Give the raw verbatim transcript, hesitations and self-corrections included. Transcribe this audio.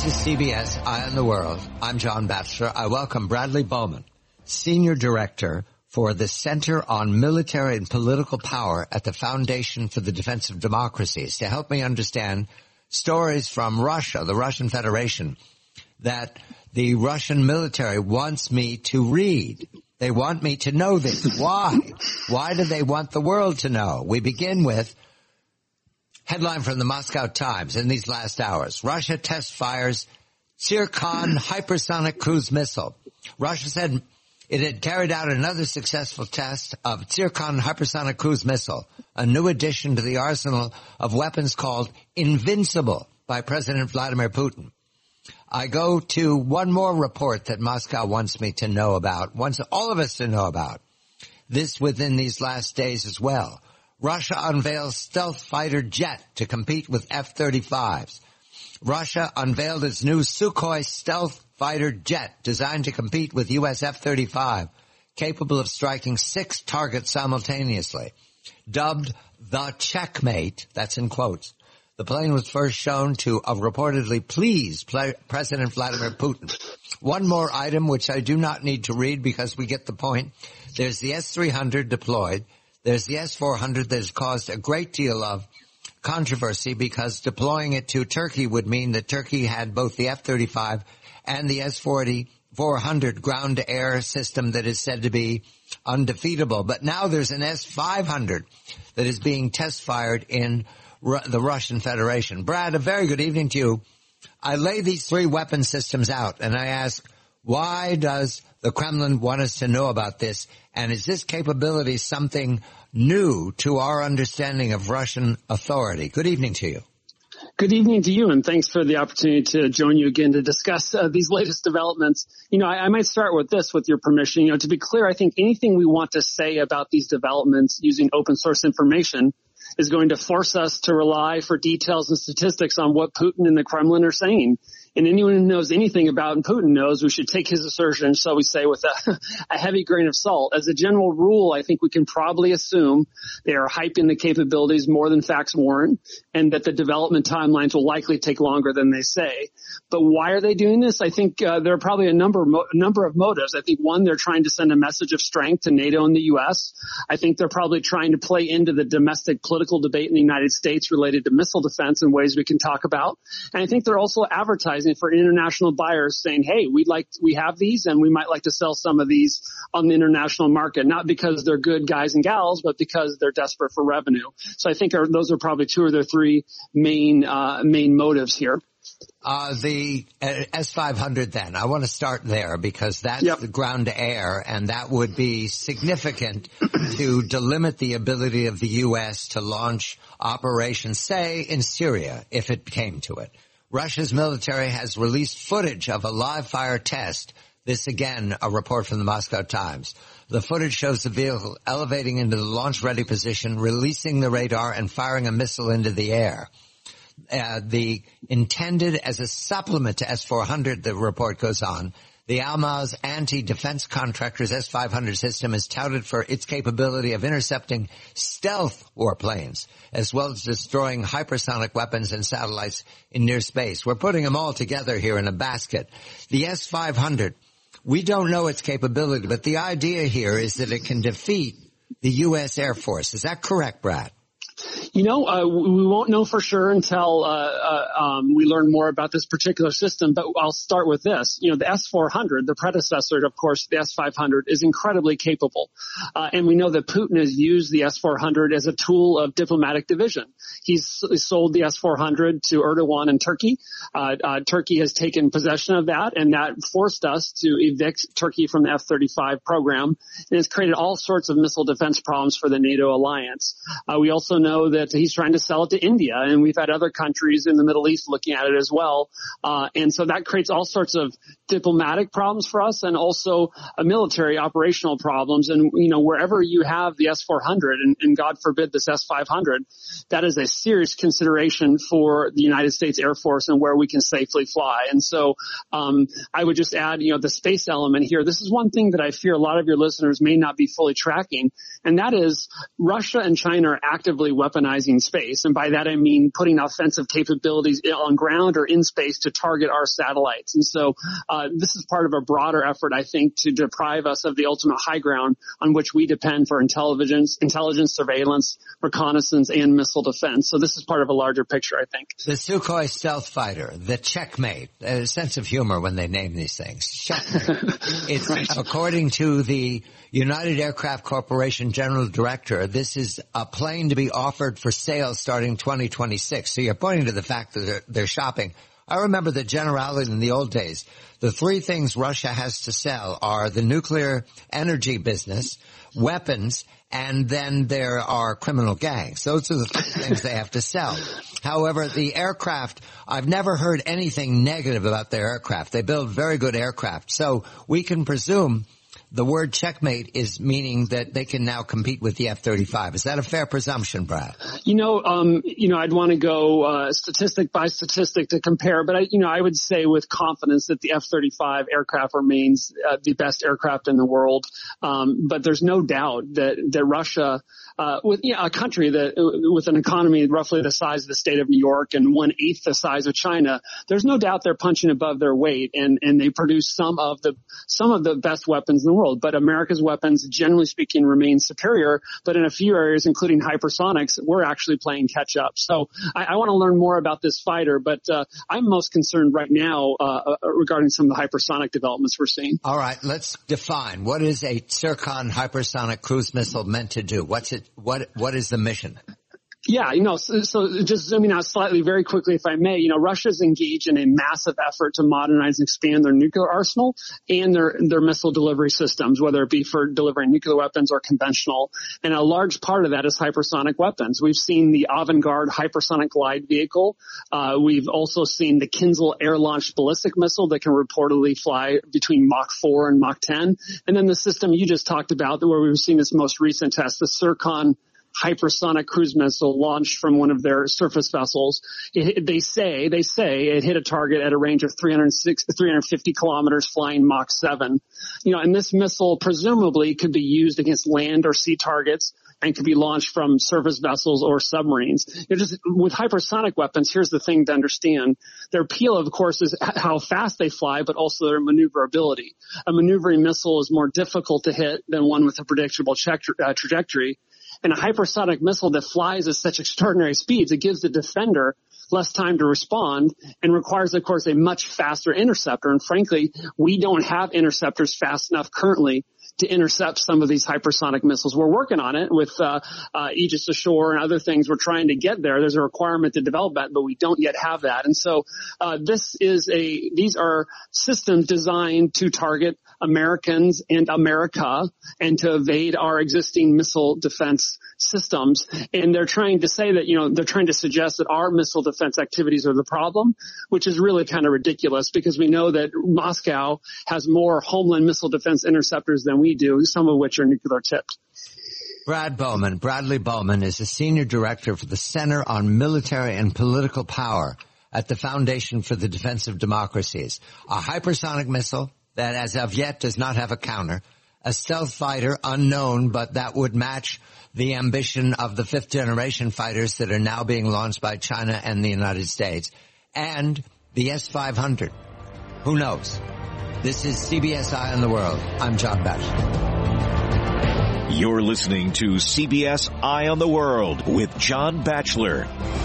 This is C B S Eye on the World. I'm John Batchelor. I welcome Bradley Bowman, Senior Director for the Center on Military and Political Power at the Foundation for the Defense of Democracies, to help me understand stories from Russia, the Russian Federation, that the Russian military wants me to read. They want me to know this. Why? Why do they want the world to know? We begin with headline from the Moscow Times in these last hours. Russia test fires Tsirkon hypersonic cruise missile. Russia said it had carried out another successful test of Tsirkon hypersonic cruise missile, a new addition to the arsenal of weapons called Invincible by President Vladimir Putin. I go to one more report that Moscow wants me to know about, wants all of us to know about. This within these last days as well. Russia unveils stealth fighter jet to compete with F thirty-fives. Russia unveiled its new Sukhoi stealth fighter jet designed to compete with U S F thirty-five, capable of striking six targets simultaneously. Dubbed the Checkmate, that's in quotes. The plane was first shown to a reportedly pleased President Vladimir Putin. One more item which I do not need to read because we get the point. There's the S three hundred deployed. There's the S four hundred that has caused a great deal of controversy because deploying it to Turkey would mean that Turkey had both the F thirty-five and the S four hundred ground-to-air system that is said to be undefeatable. But now there's an S five hundred that is being test-fired in Ru- the Russian Federation. Brad, a very good evening to you. I lay these three weapon systems out, and I ask, why does the Kremlin want us to know about this? And is this capability something new to our understanding of Russian authority? Good evening to you. Good evening to you, and thanks for the opportunity to join you again to discuss uh, these latest developments. You know, I, I might start with this, with your permission. You know, to be clear, I think anything we want to say about these developments using open source information is going to force us to rely for details and statistics on what Putin and the Kremlin are saying. And anyone who knows anything about Putin knows we should take his assertion, shall we say, with a, a heavy grain of salt. As a general rule, I think we can probably assume they are hyping the capabilities more than facts warrant, and that the development timelines will likely take longer than they say. But why are they doing this? I think uh, there are probably a number, mo- number of motives. I think, one, they're trying to send a message of strength to NATO and the U S. I think they're probably trying to play into the domestic political debate in the United States related to missile defense in ways we can talk about. And I think they're also advertising for international buyers, saying, hey, we'd like, we have these and we might like to sell some of these on the international market, not because they're good guys and gals, but because they're desperate for revenue. So I think our, those are probably two of their three main, uh, main motives here. Uh, the uh, S five hundred then, I want to start there because that's yep. the ground to air, and that would be significant to delimit the ability of the U S to launch operations, say, in Syria, if it came to it. Russia's military has released footage of a live fire test. This again, a report from the Moscow Times. The footage shows the vehicle elevating into the launch-ready position, releasing the radar and firing a missile into the air. Uh, the intended as a supplement to S four hundred, the report goes on. The Almaz anti-defense contractor's S five hundred system is touted for its capability of intercepting stealth warplanes, as well as destroying hypersonic weapons and satellites in near space. We're putting them all together here in a basket. The S five hundred, we don't know its capability, but the idea here is that it can defeat the U S Air Force. Is that correct, Brad? You know, uh, we won't know for sure until uh, uh, um, we learn more about this particular system, but I'll start with this. You know, the S four hundred, the predecessor, of course, the S five hundred, is incredibly capable. Uh, and we know that Putin has used the S four hundred as a tool of diplomatic division. He's sold the S four hundred to Erdogan in Turkey. Uh, uh, Turkey has taken possession of that, and that forced us to evict Turkey from the F thirty-five program, and has created all sorts of missile defense problems for the NATO alliance. Uh, we also know that he's trying to sell it to India, and we've had other countries in the Middle East looking at it as well. Uh, and so that creates all sorts of diplomatic problems for us and also a military operational problems. And, you know, wherever you have the S four hundred and, and God forbid this S five hundred, that is a serious consideration for the United States Air Force and where we can safely fly. And so um, I would just add, you know, the space element here. This is one thing that I fear a lot of your listeners may not be fully tracking, and that is Russia and China are actively weaponizing weaponizing space. And by that, I mean putting offensive capabilities on ground or in space to target our satellites. And so uh, this is part of a broader effort, I think, to deprive us of the ultimate high ground on which we depend for intelligence, intelligence, surveillance, reconnaissance, and missile defense. So this is part of a larger picture, I think. The Sukhoi stealth fighter, the Checkmate, a sense of humor when they name these things. Checkmate. It's, right. According to the United Aircraft Corporation General Director, this is a plane to be offered for sale starting twenty twenty-six. So you're pointing to the fact that they're, they're shopping. I remember the generality in the old days. The three things Russia has to sell are the nuclear energy business, weapons, and then there are criminal gangs. Those are the three things they have to sell. However, the aircraft, I've never heard anything negative about their aircraft. They build very good aircraft. So we can presume the word checkmate is meaning that they can now compete with the F thirty-five. Is that a fair presumption, Brad? You know, um, you know, I'd want to go uh, statistic by statistic to compare, but I, you know, I would say with confidence that the F thirty-five aircraft remains uh, the best aircraft in the world. Um, but there's no doubt that that Russia, uh, with you know, a country that with an economy roughly the size of the state of New York and one eighth the size of China, there's no doubt they're punching above their weight, and and they produce some of the some of the best weapons in the world. But America's weapons, generally speaking, remain superior. But in a few areas, including hypersonics, we're actually playing catch up. So I, I want to learn more about this fighter, but uh, I'm most concerned right now uh, regarding some of the hypersonic developments we're seeing. All right, let's define. What is a Tsirkon hypersonic cruise missile meant to do? What's it? What What is the mission? Yeah, you know, so, so just zooming out slightly very quickly, if I may, you know, Russia's engaged in a massive effort to modernize and expand their nuclear arsenal and their, their missile delivery systems, whether it be for delivering nuclear weapons or conventional. And a large part of that is hypersonic weapons. We've seen the Avangard hypersonic glide vehicle. Uh, we've also seen the Kinzhal air-launched ballistic missile that can reportedly fly between Mach four and Mach ten. And then the system you just talked about, where we've seen this most recent test, the Tsirkon hypersonic cruise missile launched from one of their surface vessels. It, they say, they say it hit a target at a range of three hundred six, three hundred fifty kilometers flying Mach seven. You know, and this missile presumably could be used against land or sea targets and could be launched from surface vessels or submarines. You know, just with hypersonic weapons, here's the thing to understand. Their appeal, of course, is how fast they fly, but also their maneuverability. A maneuvering missile is more difficult to hit than one with a predictable tra- uh, trajectory. And a hypersonic missile that flies at such extraordinary speeds, it gives the defender less time to respond and requires, of course, a much faster interceptor. And frankly, we don't have interceptors fast enough currently to intercept some of these hypersonic missiles. We're working on it with uh, uh, Aegis Ashore and other things. We're trying to get there. There's a requirement to develop that, but we don't yet have that. And so uh, this is a these are systems designed to target Americans and America and to evade our existing missile defense systems. And they're trying to say that, you know, they're trying to suggest that our missile defense activities are the problem, which is really kind of ridiculous because we know that Moscow has more homeland missile defense interceptors than we do, some of which are nuclear tipped. Brad Bowman, Bradley Bowman is a senior director for the Center on Military and Political Power at the Foundation for the Defense of Democracies. A hypersonic missile that as of yet does not have a counter, a stealth fighter unknown, but that would match the ambition of the fifth generation fighters that are now being launched by China and the United States, and the S five hundred. Who knows? This is C B S Eye on the World. I'm John Batchelor. You're listening to C B S Eye on the World with John Batchelor.